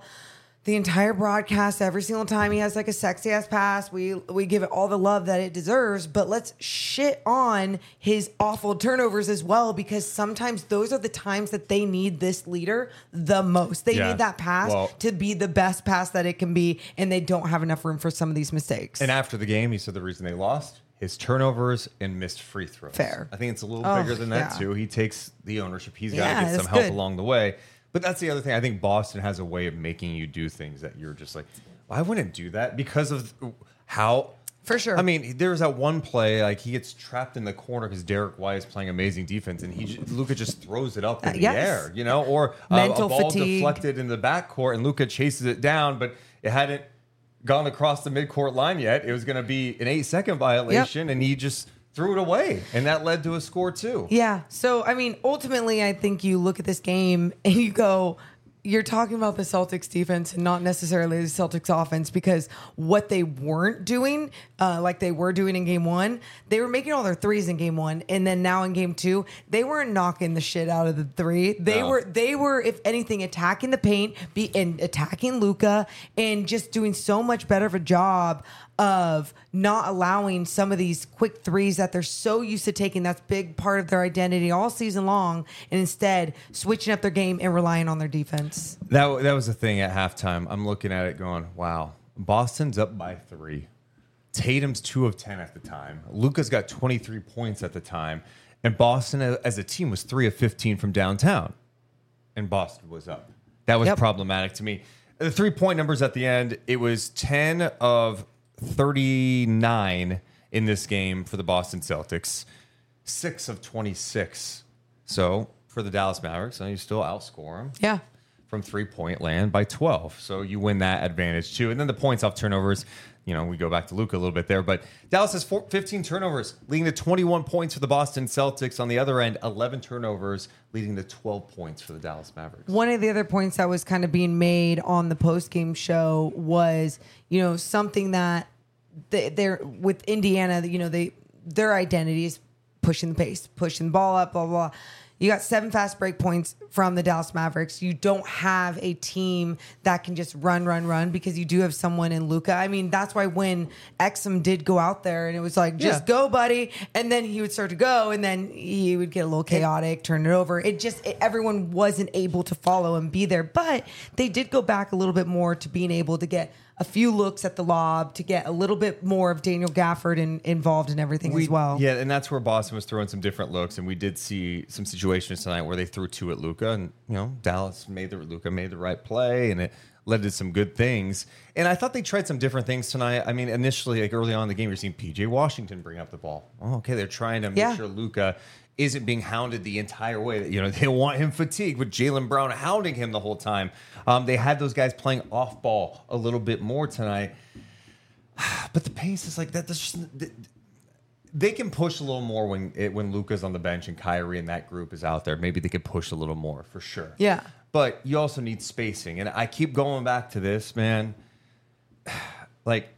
the entire broadcast, every single time he has a sexy ass pass, we give it all the love that it deserves, but let's shit on his awful turnovers as well, because sometimes those are the times that they need this leader the most. They need that pass to be the best pass that it can be, and they don't have enough room for some of these mistakes. And after the game, he said the reason they lost, his turnovers and missed free throws. Fair. I think it's a little bigger than that too. He takes the ownership. He's got to get some help along the way. But that's the other thing. I think Boston has a way of making you do things that you're just like, well, I wouldn't do that because of how. For sure. I mean, there was that one play, he gets trapped in the corner because Derek White is playing amazing defense, and Luka just throws it up in the air, or mental a ball fatigue deflected in the backcourt, and Luka chases it down, but it hadn't gone across the midcourt line yet. It was going to be an 8-second violation, and he just threw it away, and that led to a score too. Yeah. So, I mean, ultimately, I think you look at this game and you go, you're talking about the Celtics defense and not necessarily the Celtics offense, because what they weren't doing, like they were doing in game 1, they were making all their threes in game 1, and then now in game 2, they weren't knocking the shit out of the three. They were, if anything, attacking the paint and attacking Luka, and just doing so much better of a job of not allowing some of these quick threes that they're so used to taking. That's a big part of their identity all season long, and instead switching up their game and relying on their defense. That was the thing at halftime. I'm looking at it going, wow, Boston's up by 3. Tatum's 2 of 10 at the time. Luka's got 23 points at the time. And Boston as a team was 3 of 15 from downtown. And Boston was up. That was problematic to me. The 3-point numbers at the end, it was 10 of 39 in this game for the Boston Celtics. 6 of 26. So for the Dallas Mavericks, you still outscore them. Yeah. From 3-point land by 12. So you win that advantage too. And then the points off turnovers, we go back to Luka a little bit there, but Dallas has 15 turnovers, leading to 21 points for the Boston Celtics. On the other end, 11 turnovers, leading to 12 points for the Dallas Mavericks. One of the other points that was kind of being made on the post-game show was, something that they're with Indiana, their identity is pushing the pace, pushing the ball up, blah, blah, blah. You got 7 fast break points from the Dallas Mavericks. You don't have a team that can just run because you do have someone in Luka. I mean, that's why when Exum did go out there and it was like, just go, buddy. And then he would start to go and then he would get a little chaotic, turn it over. Everyone wasn't able to follow and be there. But they did go back a little bit more to being able to get a few looks at the lob, to get a little bit more of Daniel Gafford involved in everything as well. Yeah, and that's where Boston was throwing some different looks, and we did see some situations tonight where they threw 2 at Luka, and Dallas Luka made the right play, and it led to some good things. And I thought they tried some different things tonight. I mean, initially, like early on in the game, you're seeing PJ Washington bring up the ball. Oh, okay, they're trying to make sure Luka isn't being hounded the entire way. They want him fatigued with Jaylen Brown hounding him the whole time. They had those guys playing off ball a little bit more tonight. But the pace is like that. They can push a little more when Luka's on the bench and Kyrie and that group is out there. Maybe they could push a little more for sure. Yeah. But you also need spacing. And I keep going back to this, man. Like,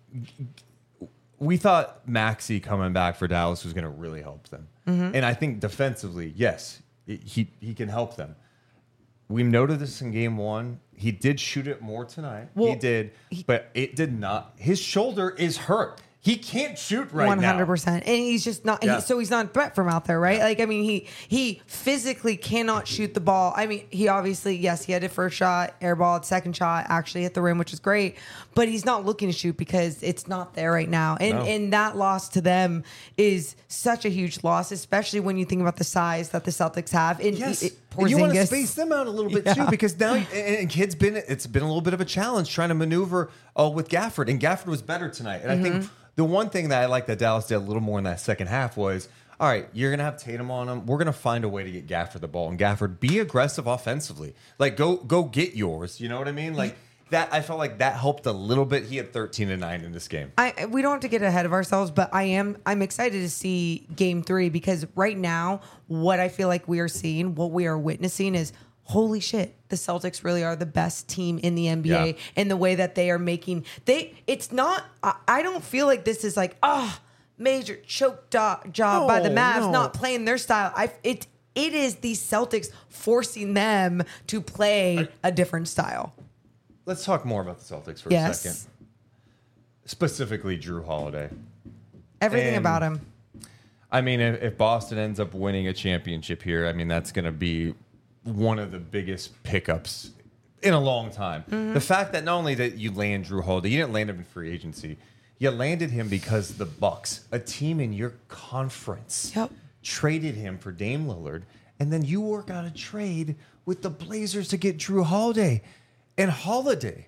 we thought Maxey coming back for Dallas was going to really help them. Mm-hmm. And I think defensively, yes, he can help them. We noted this in game 1. He did shoot it more tonight. Well, he did, but it did not. His shoulder is hurt. He can't shoot right 100%. now. And he's just not, so he's not a threat from out there, right? Yeah. Like, I mean, he physically cannot shoot the ball. I mean, he obviously, yes, he had a first shot, airballed, second shot, actually hit the rim, which is great. But he's not looking to shoot because it's not there right now. And that loss to them is such a huge loss, especially when you think about the size that the Celtics have. And and you want to space them out a little bit too, because now it's been a little bit of a challenge trying to maneuver with Gafford. And Gafford was better tonight. And I think the one thing that I like that Dallas did a little more in that second half was, all right, you're going to have Tatum on him. We're going to find a way to get Gafford the ball. And Gafford, be aggressive offensively. Like, go get yours. You know what I mean? Like, that I felt like that helped a little bit. He had 13 and 9 in this game. We don't have to get ahead of ourselves, but I'm excited to see game 3 because right now, what I feel like we are seeing, what we are witnessing is, holy shit, the Celtics really are the best team in the NBA in the way that they are making. It's not, I don't feel like this is like, major choke job by the Mavs not playing their style. It is the Celtics forcing them to play a different style. Let's talk more about the Celtics for a second. Specifically, Jrue Holiday. Everything about him. I mean, if Boston ends up winning a championship here, I mean, that's going to be one of the biggest pickups in a long time. Mm-hmm. The fact that not only that you land Jrue Holiday, you didn't land him in free agency, you landed him because the Bucks, a team in your conference, traded him for Dame Lillard, and then you work out a trade with the Blazers to get Jrue Holiday. And Holiday,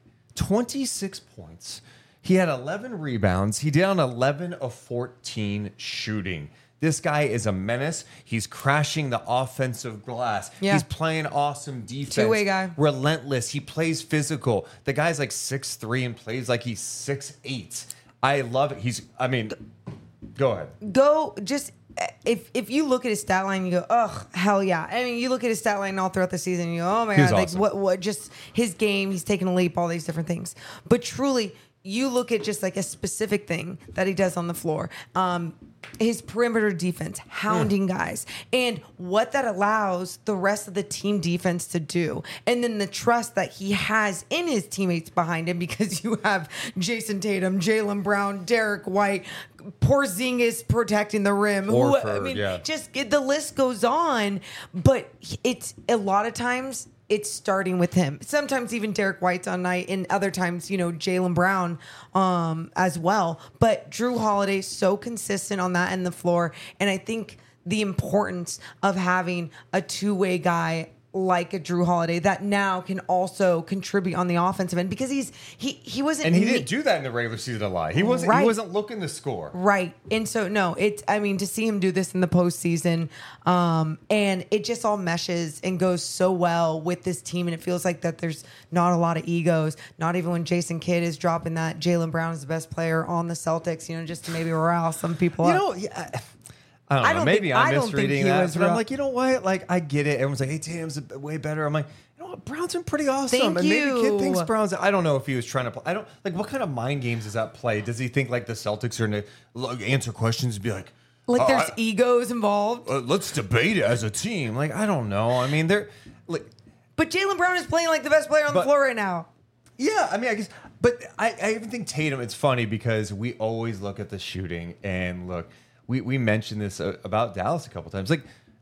26 points. He had 11 rebounds. He did on 11 of 14 shooting. This guy is a menace. He's crashing the offensive glass. Yeah. He's playing awesome defense. Two-way guy. Relentless. He plays physical. The guy's like 6'3" and plays like he's 6'8". I love it. Go ahead. If you look at his stat line, you go, oh, hell yeah. I mean, you look at his stat line all throughout the season, and you go, oh my God, awesome. what just his game, he's taking a leap, all these different things. But truly, you look at just like a specific thing that he does on the floor. His perimeter defense, hounding guys, and what that allows the rest of the team defense to do. And then the trust that he has in his teammates behind him, because you have Jason Tatum, Jaylen Brown, Derek White, Porzingis protecting the rim. Just the list goes on. But it's a lot of times it's starting with him. Sometimes even Derek White's on night, and other times, Jaylen Brown as well. But Jrue Holiday is so consistent on that end of the floor. And I think the importance of having a two-way guy like a Drew Holiday that now can also contribute on the offensive end because he wasn't, and he didn't do that in the regular season a lot. He wasn't looking to score, right? And so to see him do this in the postseason, and it just all meshes and goes so well with this team, and it feels like that there's not a lot of egos. Not even when Jason Kidd is dropping that Jaylen Brown is the best player on the Celtics, just to maybe rile some people up. I don't know. Maybe I'm misreading that. But I'm real. like, you know what? Like, I get it. Everyone's like, hey, Tatum's way better. I'm like, you know what? Brown's been pretty awesome. Thank and you. maybe Kid thinks Brown's. I don't know if he was trying to play. I don't like what kind of mind games does that play? Does he think like the Celtics are going to answer questions and be like there's egos involved? Let's debate it as a team. Like, I don't know. I mean, they're like, but Jaylen Brown is playing like the best player on the floor right now. Yeah, I mean, I guess, but I even think Tatum. It's funny because we always look at the shooting and look. We mentioned this about Dallas a couple times. Like,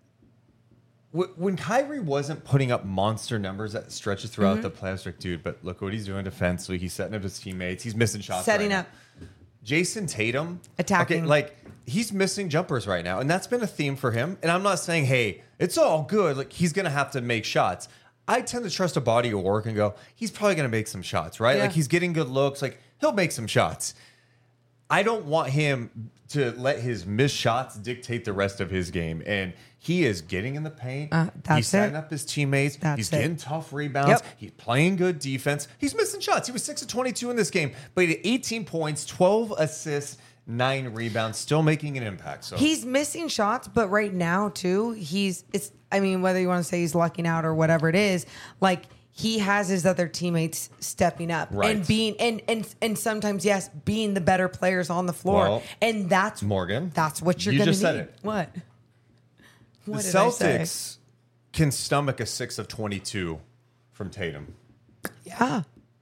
when Kyrie wasn't putting up monster numbers at stretches throughout the playoffs, like, dude, but look what he's doing defensively. He's setting up his teammates. He's missing shots. Setting right up. now. Jason Tatum. Attacking. Okay, like, he's missing jumpers right now. And that's been a theme for him. And I'm not saying, hey, it's all good. Like, he's going to have to make shots. I tend to trust a body of work and go, he's probably going to make some shots, right? Yeah. Like, he's getting good looks. Like, he'll make some shots. I don't want him to let his missed shots dictate the rest of his game. And he is getting in the paint. He's setting up his teammates. He's getting tough rebounds. Yep. He's playing good defense. He's missing shots. He was 6 of 22 in this game, but he had 18 points, 12 assists, 9 rebounds, still making an impact. So he's missing shots, but right now too, whether you want to say he's lucking out or whatever it is, like he has his other teammates stepping up and being and sometimes being the better players on the floor. Well, and that's Morgan. That's what you're going to need. Said it. What? The Celtics can stomach a 6 of 22 from Tatum. Yeah.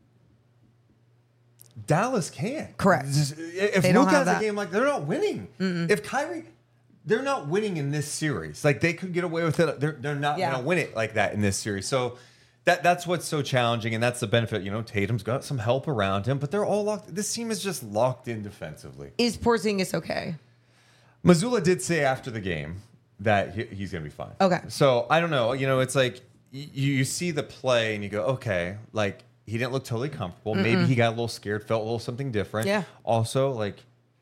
Dallas can't. Correct. If Luka has a game like they're not winning. If Kyrie, they're not winning in this series. Like they could get away with it. They're not going to win it like that in this series. So that's what's so challenging, and that's the benefit. Tatum's got some help around him, but they're all locked. This team is just locked in defensively. Is Porzingis okay? Mazzulla did say after the game that he's going to be fine. Okay. So I don't know. It's like you see the play and you go, okay, like he didn't look totally comfortable. Maybe he got a little scared, felt a little something different. Yeah. Also, like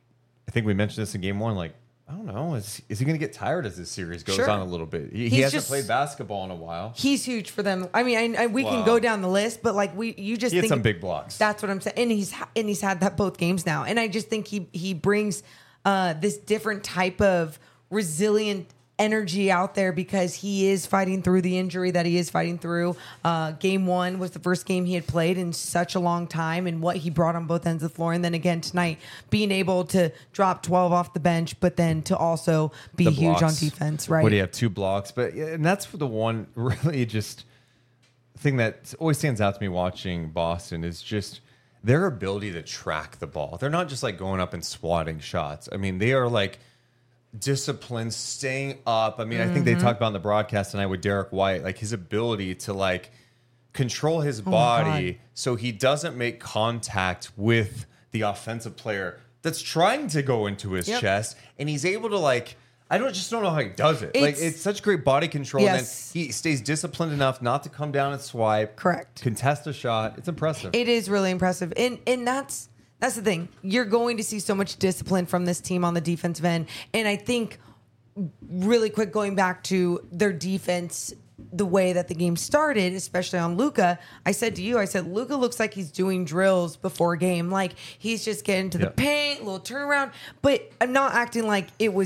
I think we mentioned this in game 1. Like I don't know, is he going to get tired as this series goes on a little bit? He hasn't played basketball in a while. He's huge for them. I mean, we can go down the list, but like you just he think had some big blocks. That's what I'm saying, and he's had that both games now, and I just think he brings this different type of resilient energy out there because he is fighting through the injury that he is fighting through. Game 1 was the first game he had played in such a long time, and what he brought on both ends of the floor. And then again tonight, being able to drop 12 off the bench, but then to also be huge on defense, right? What do you have? 2 blocks, and that's the one really just thing that always stands out to me watching Boston is just their ability to track the ball. They're not just like going up and swatting shots. I mean, they are like discipline, staying up. I mean, I think they talked about in the broadcast tonight with Derek White, like his ability to like control his body so he doesn't make contact with the offensive player that's trying to go into his chest, and he's able to like I just don't know how he does it. It's such great body control. Yes. And then he stays disciplined enough not to come down and swipe. Correct. Contest a shot. It's impressive. It is really impressive. And that's the thing. You're going to see so much discipline from this team on the defensive end. And I think really quick going back to their defense, the way that the game started, especially on Luka, I said to you, Luka looks like he's doing drills before a game. Like he's just getting to the paint, a little turnaround. But I'm not acting like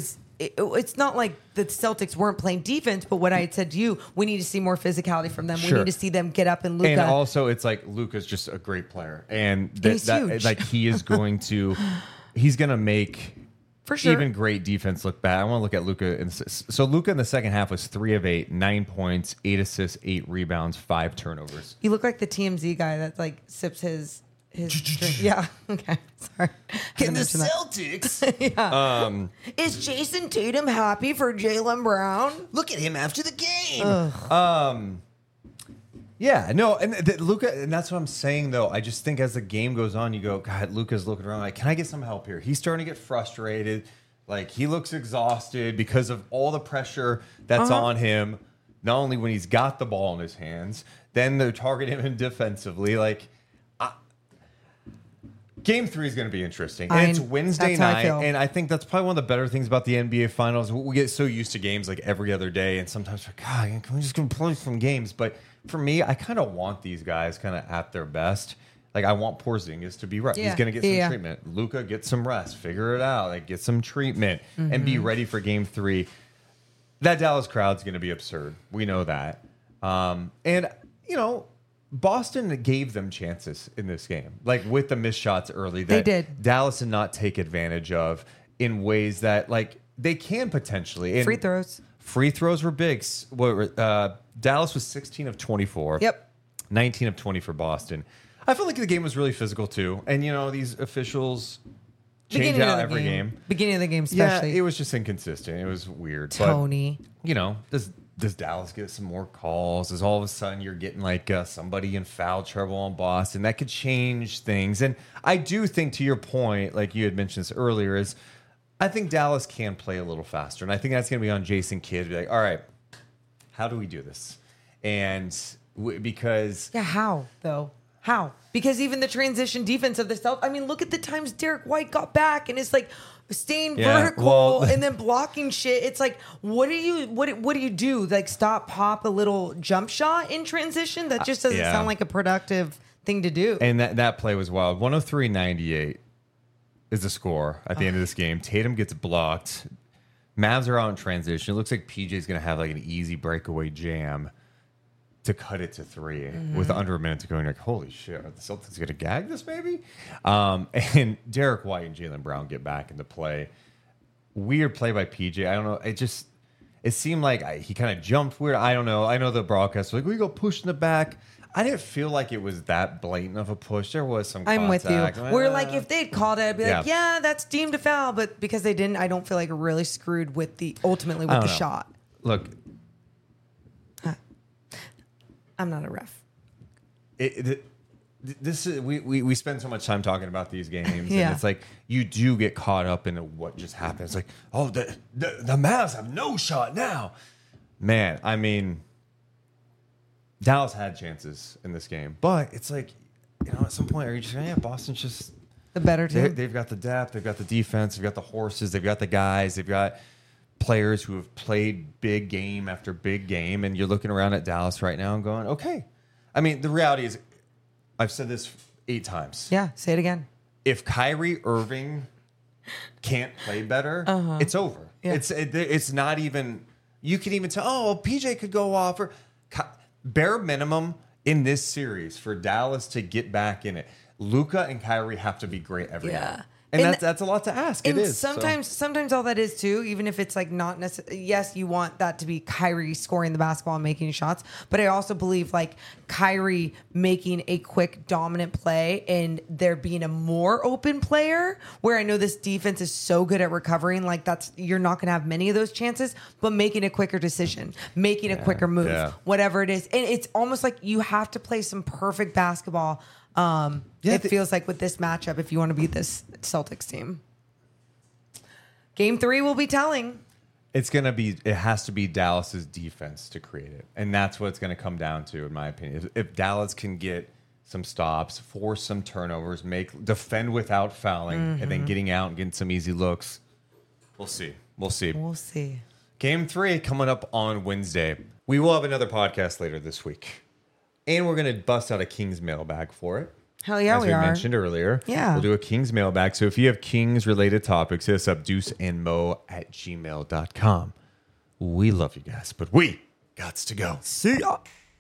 it's not like the Celtics weren't playing defense, but what I had said to you, we need to see more physicality from them. Sure. We need to see them get up and Luka. And also, it's like Luka's just a great player, and he's huge. Like he is going to, he's going to make for sure even great defense look bad. I want to look at Luka. So Luka in the second half was 3 of 8, 9 points, 8 assists, 8 rebounds, 5 turnovers. You look like the TMZ guy that like sips his drink. Yeah. Okay. Sorry. Can the Celtics? Is Jason Tatum happy for Jaylen Brown? Look at him after the game. Yeah, no, and Luka, and that's what I'm saying though. I just think as the game goes on, you go, God, Luka's looking around like, can I get some help here? He's starting to get frustrated. Like he looks exhausted because of all the pressure that's on him. not only when he's got the ball in his hands, then they're targeting him defensively. Like, Game 3 is going to be interesting. And it's Wednesday night, and I think that's probably one of the better things about the NBA Finals. We get so used to games like every other day, and sometimes we're like, God, can we just go play some games? But for me, I kind of want these guys kind of at their best. Like, I want Porzingis to be right. He's going to get some treatment. Luka, get some rest. Figure it out. Like, get some treatment and be ready for Game 3. That Dallas crowd's going to be absurd. We know that. And, you know, Boston gave them chances in this game, like with the missed shots early that they did. Dallas did not take advantage of in ways that, like, they can potentially. And free throws were big. Dallas was 16 of 24. Yep. 19 of 20 for Boston. I felt like the game was really physical too, and you know, these officials change out every game. Beginning of the game, especially. Yeah, it was just inconsistent. It was weird. Tony, but, you know, does Dallas get some more calls? Does all of a sudden you're getting like somebody in foul trouble on Boston? That could change things. And I do think, to your point, like you had mentioned this earlier, is I think Dallas can play a little faster. And I think that's going to be on Jason Kidd to be like, all right, how do we do this? And because... Yeah, how, though? How? Because even the transition defense of the Celtics, I mean, look at the times Derek White got back and it's like staying vertical and then blocking shit. It's like, what do you do? Like, stop, pop a little jump shot in transition? That just doesn't sound like a productive thing to do. And that play was wild. 103-98 is the score at the end of this game. Tatum gets blocked. Mavs are out in transition. It looks like PJ's going to have like an easy breakaway jam to cut it to 3 with under a minute to go. And like, holy shit, are the Celtics going to gag this maybe? And Derek White and Jaylen Brown get back into play. Weird play by PJ. I don't know. It seemed like he kind of jumped weird. I don't know. I know the broadcast was like, we go push in the back. I didn't feel like it was that blatant of a push. There was some contact. I'm with you. We're like, if they'd called it, I'd be like, yeah, that's deemed a foul. But because they didn't, I don't feel like it really screwed with the shot. Look, I'm not a ref. This is we spend so much time talking about these games, and it's like you do get caught up in what just happened. It's like, oh, the Mavs have no shot now. Man, I mean, Dallas had chances in this game, but it's like, you know, at some point, are you just Boston's just the better team. They've got the depth, they've got the defense, they've got the horses, they've got the guys, they've got players who have played big game after big game, and you're looking around at Dallas right now and going, okay. I mean, the reality is, I've said this 8 times. Yeah, say it again. If Kyrie Irving can't play better, it's over. Yeah. It's not even, you can even tell, oh, PJ could go off. Or bare minimum in this series for Dallas to get back in it, Luka and Kyrie have to be great every night. And that's a lot to ask. And it is. Sometimes all that is too, even if it's like not necessarily, yes, you want that to be Kyrie scoring the basketball and making shots. But I also believe like Kyrie making a quick dominant play and there being a more open player where I know this defense is so good at recovering. Like you're not going to have many of those chances, but making a quicker decision, making a quicker move, whatever it is. And it's almost like you have to play some perfect basketball. It feels like with this matchup, if you want to beat this Celtics team, Game 3 will be telling. It has to be Dallas's defense to create it, and that's what it's going to come down to, in my opinion. If Dallas can get some stops, force some turnovers, defend without fouling, and then getting out and getting some easy looks, we'll see. We'll see. Game 3 coming up on Wednesday. We will have another podcast later this week. And we're going to bust out a Kings mailbag for it. Hell yeah, as we mentioned earlier. Yeah. We'll do a Kings mailbag. So if you have Kings-related topics, hit us up, deuceandmo@gmail.com. We love you guys, but we gots to go. See ya.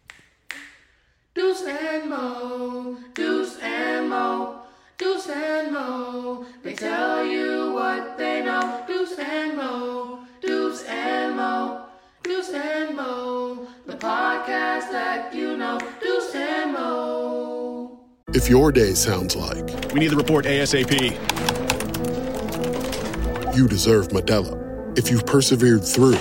Deuce and Mo, Deuce and Mo, Deuce and Mo. They tell you what they know. Deuce and Mo, Deuce and Mo, Deuce and Mo. The podcast that you know. Deuce and Mo. If your day sounds like we need the report ASAP, you deserve Modelo. If you've persevered through,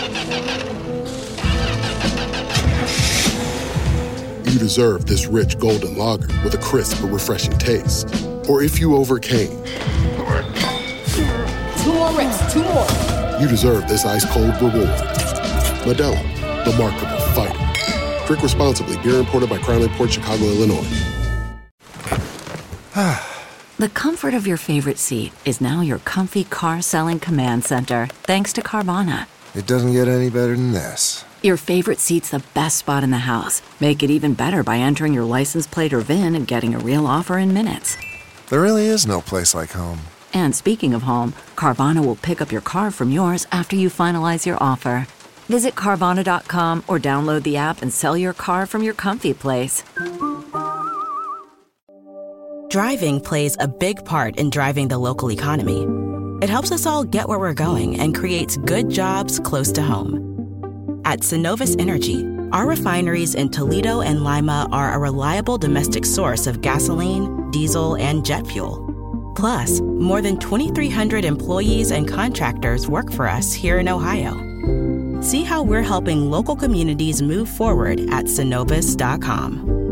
you deserve this rich golden lager with a crisp but refreshing taste. Or if you overcame, 2 more reps, 2 more. You deserve this ice cold reward. Modelo, the Remarkable Drink responsibly. Beer imported by Crown Imports, Chicago, Illinois. The comfort of your favorite seat is now your comfy car selling command center, thanks to Carvana. It doesn't get any better than this. Your favorite seat's the best spot in the house. Make it even better by entering your license plate or VIN and getting a real offer in minutes. There really is no place like home. And speaking of home, Carvana will pick up your car from yours after you finalize your offer. Visit Carvana.com or download the app and sell your car from your comfy place. Driving plays a big part in driving the local economy. It helps us all get where we're going and creates good jobs close to home. At Synovus Energy, our refineries in Toledo and Lima are a reliable domestic source of gasoline, diesel, and jet fuel. Plus, more than 2,300 employees and contractors work for us here in Ohio. See how we're helping local communities move forward at Synovus.com.